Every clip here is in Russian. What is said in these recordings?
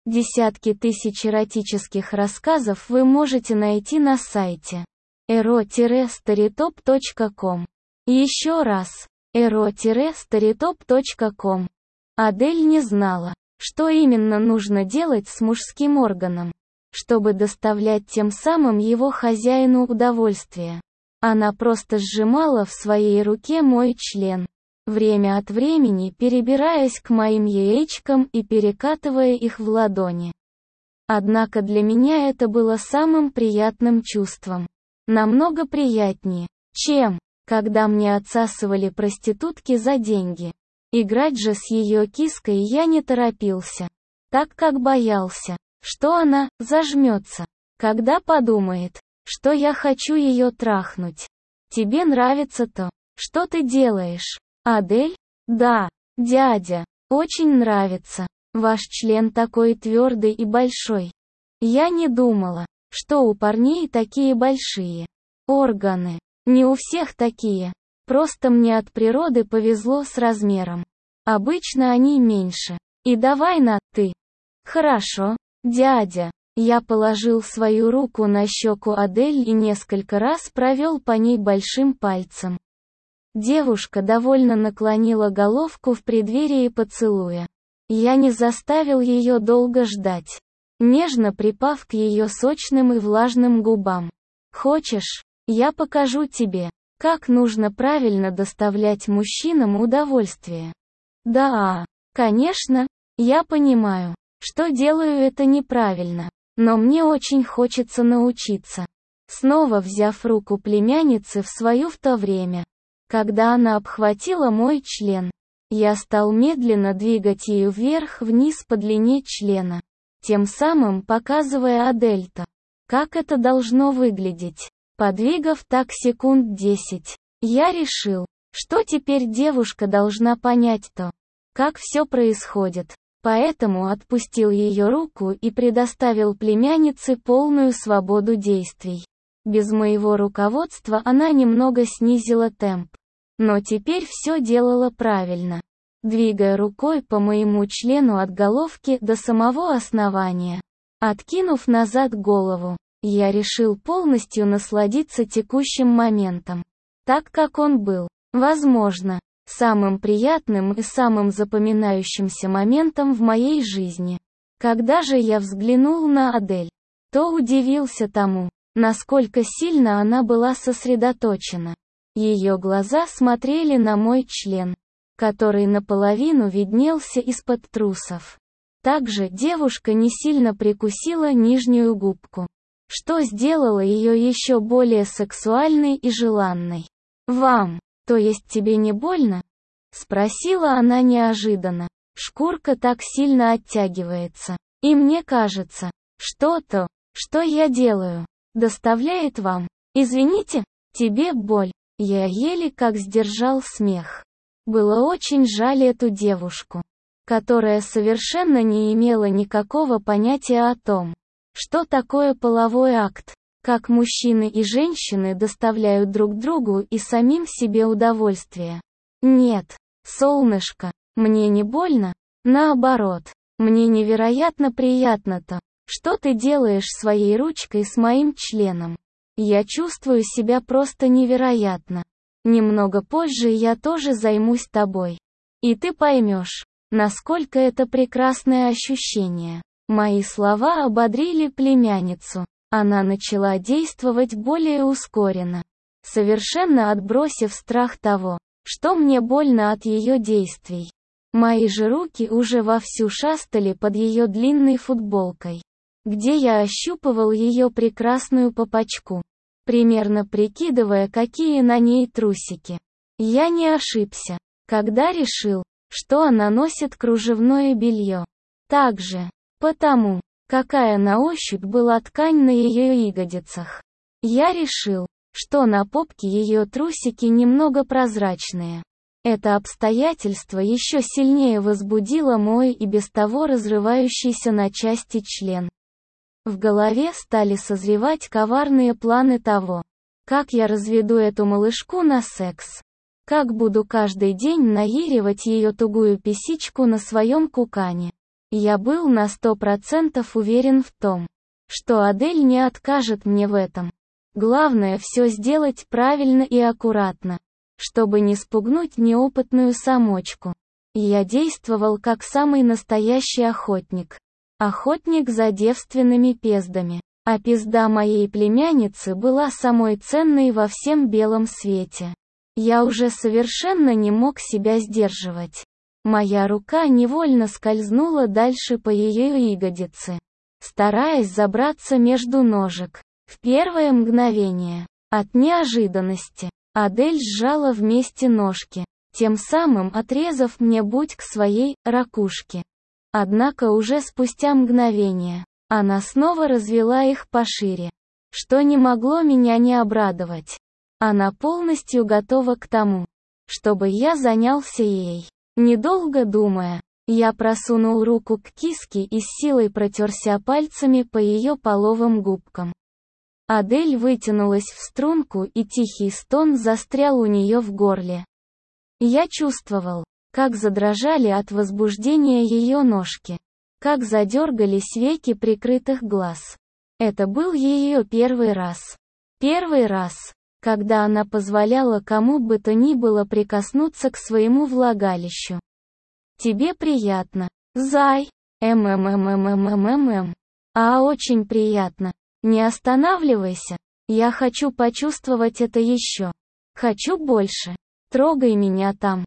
Десятки тысяч эротических рассказов вы можете найти на сайте ero-storytop.com. Еще раз, ero-storytop.com. Адель не знала, что именно нужно делать с мужским органом, чтобы доставлять тем самым его хозяину удовольствие. Она просто сжимала в своей руке мой член, время от времени перебираясь к моим яичкам и перекатывая их в ладони. Однако для меня это было самым приятным чувством. Намного приятнее, чем, когда мне отсасывали проститутки за деньги. Играть же с ее киской я не торопился, так как боялся, что она зажмется, когда подумает, что я хочу ее трахнуть. Тебе нравится то, что ты делаешь, Адель? Да, дядя, очень нравится. Ваш член такой твердый и большой. Я не думала, что у парней такие большие органы. Не у всех такие. Просто мне от природы повезло с размером. Обычно они меньше. И давай на «ты». Хорошо, дядя. Я положил свою руку на щеку Адель и несколько раз провел по ней большим пальцем. Девушка довольно наклонила головку в преддверии поцелуя. Я не заставил ее долго ждать, нежно припав к ее сочным и влажным губам. Хочешь, я покажу тебе, как нужно правильно доставлять мужчинам удовольствие? Да, конечно, я понимаю, что делаю это неправильно, но мне очень хочется научиться. Снова взяв руку племянницы в свою в то время, когда она обхватила мой член, я стал медленно двигать ее вверх-вниз по длине члена, тем самым показывая Адельто, как это должно выглядеть. Подвигав так секунд 10, я решил, что теперь девушка должна понять то, как все происходит, поэтому отпустил ее руку и предоставил племяннице полную свободу действий. Без моего руководства она немного снизила темп, но теперь все делала правильно, двигая рукой по моему члену от головки до самого основания. Откинув назад голову, я решил полностью насладиться текущим моментом, так как он был, возможно, самым приятным и самым запоминающимся моментом в моей жизни. Когда же я взглянул на Адель, то удивился тому, насколько сильно она была сосредоточена. Ее глаза смотрели на мой член, который наполовину виднелся из-под трусов. Также девушка не сильно прикусила нижнюю губку, что сделало ее еще более сексуальной и желанной. «Вам, то есть тебе не больно?» — спросила она неожиданно. Шкурка так сильно оттягивается, и мне кажется, что то, что я делаю, доставляет вам. Извините, тебе боль. Я еле как сдержал смех. Было очень жаль эту девушку, которая совершенно не имела никакого понятия о том, что такое половой акт, как мужчины и женщины доставляют друг другу и самим себе удовольствие. Нет, солнышко, мне не больно, наоборот, мне невероятно приятно то, что ты делаешь своей ручкой с моим членом. Я чувствую себя просто невероятно. Немного позже я тоже займусь тобой. И ты поймешь, насколько это прекрасное ощущение. Мои слова ободрили племянницу. Она начала действовать более ускоренно, совершенно отбросив страх того, что мне больно от ее действий. Мои же руки уже вовсю шастали под ее длинной футболкой, где я ощупывал ее прекрасную попочку, примерно прикидывая, какие на ней трусики. Я не ошибся, когда решил, что она носит кружевное белье. Также, потому, какая на ощупь была ткань на ее ягодицах. Я решил, что на попке ее трусики немного прозрачные. Это обстоятельство еще сильнее возбудило мой и без того разрывающийся на части член. В голове стали созревать коварные планы того, как я разведу эту малышку на секс. Как буду каждый день наиривать ее тугую писичку на своем кукане. Я был на 100% уверен в том, что Адель не откажет мне в этом. Главное все сделать правильно и аккуратно, чтобы не спугнуть неопытную самочку. Я действовал как самый настоящий охотник. Охотник за девственными пездами. А пизда моей племянницы была самой ценной во всем белом свете. Я уже совершенно не мог себя сдерживать. Моя рука невольно скользнула дальше по ее ягодице, стараясь забраться между ножек. В первое мгновение, от неожиданности, Адель сжала вместе ножки, тем самым отрезав мне путь к своей ракушке. Однако уже спустя мгновение, она снова развела их пошире, что не могло меня не обрадовать. Она полностью готова к тому, чтобы я занялся ей. Недолго думая, я просунул руку к киске и с силой протерся пальцами по ее половым губкам. Адель вытянулась в струнку, и тихий стон застрял у нее в горле. Я чувствовал, как задрожали от возбуждения ее ножки, как задергались веки прикрытых глаз. Это был ее первый раз. Первый раз, когда она позволяла кому бы то ни было прикоснуться к своему влагалищу. «Тебе приятно, зай?» «А очень приятно. Не останавливайся. Я хочу почувствовать это еще. Хочу больше. Трогай меня там.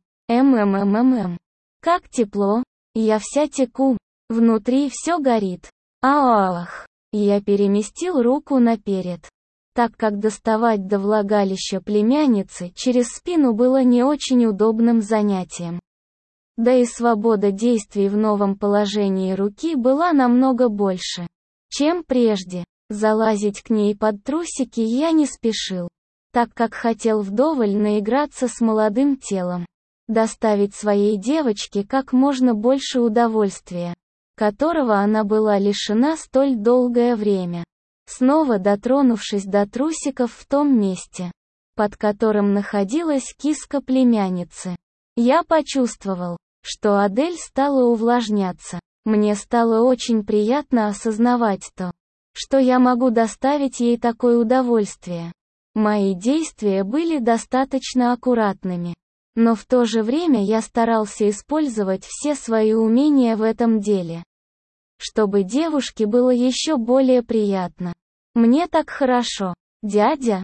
Как тепло. Я вся теку. Внутри все горит. Ах!» Я переместил руку наперед, так как доставать до влагалища племянницы через спину было не очень удобным занятием. Да и свобода действий в новом положении руки была намного больше, чем прежде. Залазить к ней под трусики я не спешил, так как хотел вдоволь наиграться с молодым телом, доставить своей девочке как можно больше удовольствия, которого она была лишена столь долгое время. Снова дотронувшись до трусиков в том месте, под которым находилась киска племянницы, я почувствовал, что Адель стала увлажняться. Мне стало очень приятно осознавать то, что я могу доставить ей такое удовольствие. Мои действия были достаточно аккуратными, но в то же время я старался использовать все свои умения в этом деле, чтобы девушке было еще более приятно. «Мне так хорошо, дядя,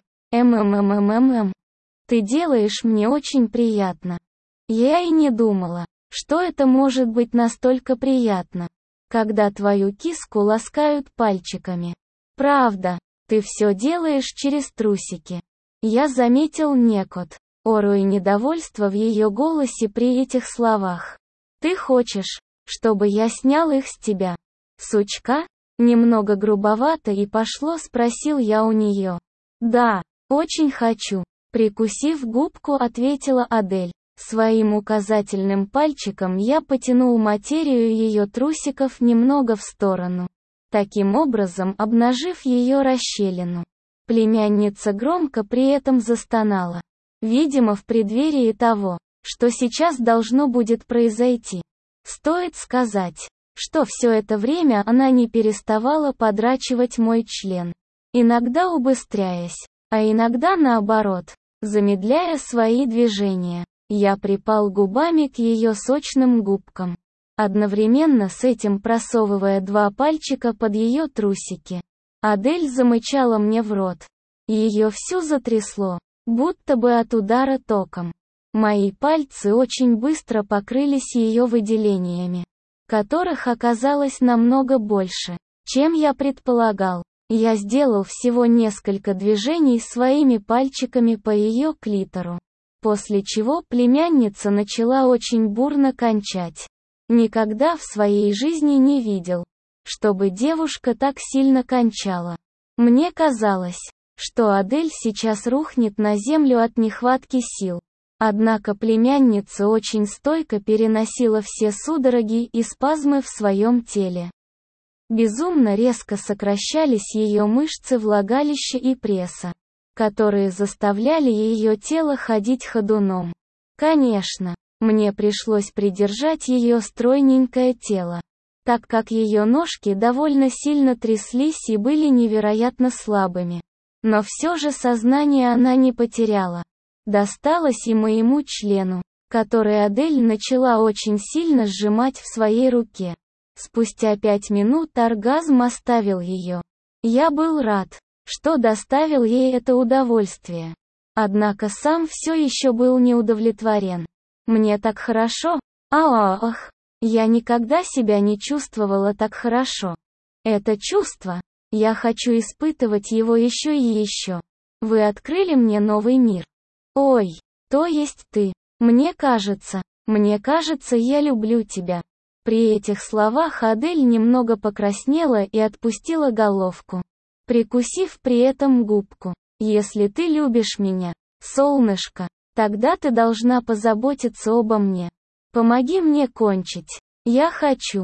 ты делаешь мне очень приятно. Я и не думала, что это может быть настолько приятно, когда твою киску ласкают пальчиками. Правда, ты все делаешь через трусики». Я заметил некот ору и недовольство в ее голосе при этих словах. «Ты хочешь, чтобы я снял их с тебя, сучка?» Немного грубовато и пошло спросил я у нее. «Да, очень хочу», прикусив губку, ответила Адель. Своим указательным пальчиком я потянул материю ее трусиков немного в сторону, таким образом обнажив ее расщелину. Племянница громко при этом застонала, видимо в преддверии того, что сейчас должно будет произойти. Стоит сказать, что все это время она не переставала подрачивать мой член, иногда убыстряясь, а иногда наоборот, замедляя свои движения. Я припал губами к ее сочным губкам, одновременно с этим просовывая два пальчика под ее трусики. Адель замычала мне в рот. Ее всю затрясло, будто бы от удара током. Мои пальцы очень быстро покрылись ее выделениями, которых оказалось намного больше, чем я предполагал. Я сделал всего несколько движений своими пальчиками по ее клитору, после чего племянница начала очень бурно кончать. Никогда в своей жизни не видел, чтобы девушка так сильно кончала. Мне казалось, что Адель сейчас рухнет на землю от нехватки сил. Однако племянница очень стойко переносила все судороги и спазмы в своем теле. Безумно резко сокращались ее мышцы влагалища и пресса, которые заставляли ее тело ходить ходуном. Конечно, мне пришлось придержать ее стройненькое тело, так как ее ножки довольно сильно тряслись и были невероятно слабыми. Но все же сознание она не потеряла. Досталось и моему члену, который Адель начала очень сильно сжимать в своей руке. Спустя 5 минут оргазм оставил ее. Я был рад, что доставил ей это удовольствие. Однако сам все еще был не удовлетворен. Мне так хорошо? Ах, я никогда себя не чувствовала так хорошо. Это чувство, я хочу испытывать его еще и еще. Вы открыли мне новый мир. Ой, то есть ты. Мне кажется, я люблю тебя. При этих словах Адель немного покраснела и отпустила головку, прикусив при этом губку. Если ты любишь меня, солнышко, тогда ты должна позаботиться обо мне. Помоги мне кончить. Я хочу,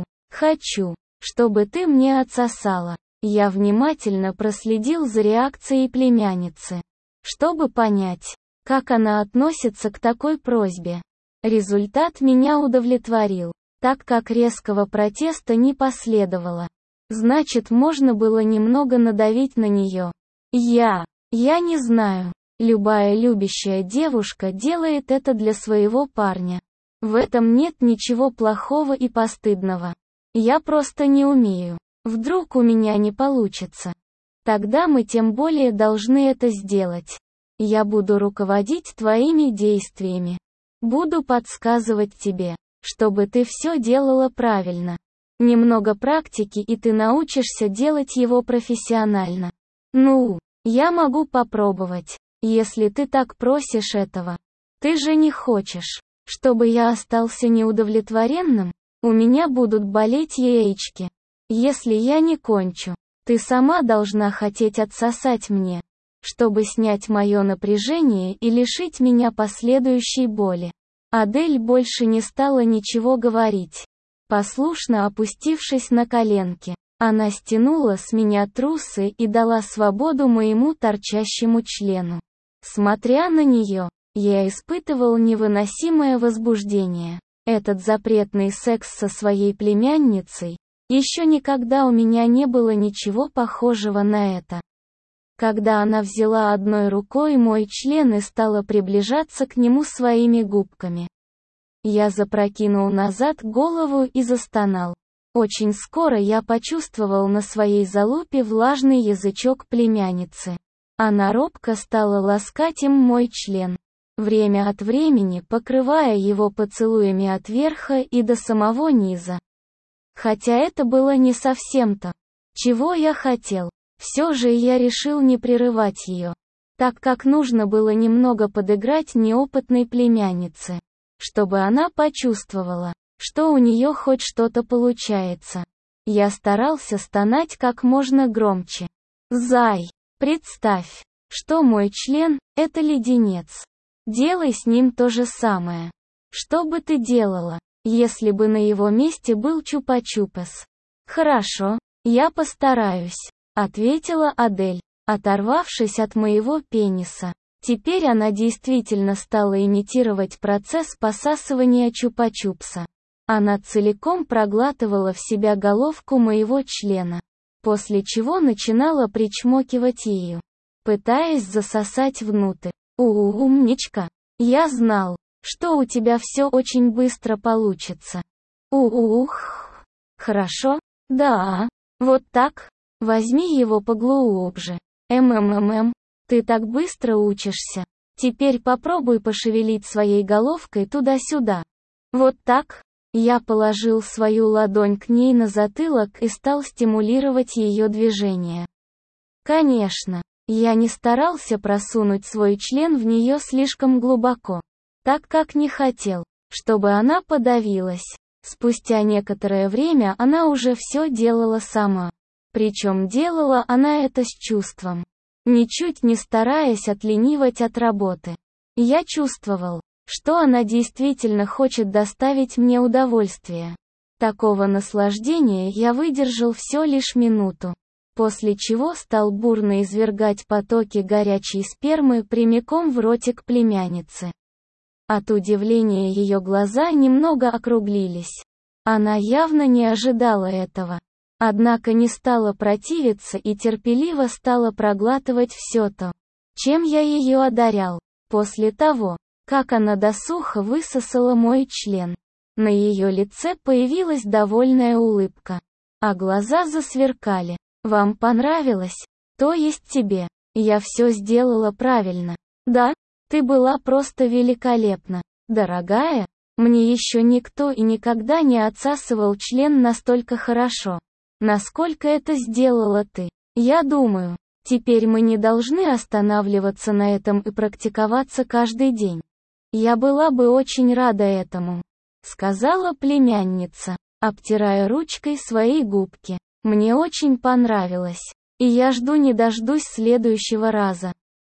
чтобы ты мне отсосала. Я внимательно проследил за реакцией племянницы, чтобы понять, как она относится к такой просьбе. Результат меня удовлетворил, так как резкого протеста не последовало. Значит, можно было немного надавить на нее. Я не знаю. Любая любящая девушка делает это для своего парня. В этом нет ничего плохого и постыдного. Я просто не умею. Вдруг у меня не получится. Тогда мы тем более должны это сделать. Я буду руководить твоими действиями. Буду подсказывать тебе, чтобы ты все делала правильно. Немного практики и ты научишься делать его профессионально. Ну, я могу попробовать, если ты так просишь этого. Ты же не хочешь, чтобы я остался неудовлетворенным? У меня будут болеть яички. Если я не кончу, ты сама должна хотеть отсосать мне, чтобы снять мое напряжение и лишить меня последующей боли. Адель больше не стала ничего говорить. Послушно опустившись на коленки, она стянула с меня трусы и дала свободу моему торчащему члену. Смотря на нее, я испытывал невыносимое возбуждение. Этот запретный секс со своей племянницей, еще никогда у меня не было ничего похожего на это. Когда она взяла одной рукой мой член и стала приближаться к нему своими губками, я запрокинул назад голову и застонал. Очень скоро я почувствовал на своей залупе влажный язычок племянницы. Она робко стала ласкать им мой член, время от времени покрывая его поцелуями от верха и до самого низа. Хотя это было не совсем то, чего я хотел, все же я решил не прерывать ее, так как нужно было немного подыграть неопытной племяннице, чтобы она почувствовала, что у нее хоть что-то получается. Я старался стонать как можно громче. Зай, представь, что мой член – это леденец. Делай с ним то же самое. Что бы ты делала, если бы на его месте был чупа-чупас? Хорошо, я постараюсь, ответила Адель, оторвавшись от моего пениса. Теперь она действительно стала имитировать процесс посасывания чупа-чупса. Она целиком проглатывала в себя головку моего члена, после чего начинала причмокивать ею, пытаясь засосать внутрь. Умничка! Я знал, что у тебя все очень быстро получится. Ух! Хорошо? Да. Вот так? Возьми его поглубже. Ты так быстро учишься. Теперь попробуй пошевелить своей головкой туда-сюда. Вот так? Я положил свою ладонь к ней на затылок и стал стимулировать ее движение. Конечно, я не старался просунуть свой член в нее слишком глубоко, так как не хотел, чтобы она подавилась. Спустя некоторое время она уже все делала сама. Причем делала она это с чувством, ничуть не стараясь отленивать от работы. Я чувствовал, что она действительно хочет доставить мне удовольствие. Такого наслаждения я выдержал всего лишь минуту, после чего стал бурно извергать потоки горячей спермы прямиком в ротик племянницы. От удивления ее глаза немного округлились. Она явно не ожидала этого. Однако не стала противиться и терпеливо стала проглатывать все то, чем я ее одарял. После того, как она досуха высосала мой член, на ее лице появилась довольная улыбка, а глаза засверкали. «Вам понравилось? То есть тебе? Я все сделала правильно. Да? Ты была просто великолепна. Дорогая, мне еще никто и никогда не отсасывал член настолько хорошо, насколько это сделала ты. Я думаю, теперь мы не должны останавливаться на этом и практиковаться каждый день. Я была бы очень рада этому», — сказала племянница, обтирая ручкой свои губки. «Мне очень понравилось. И я жду не дождусь следующего раза.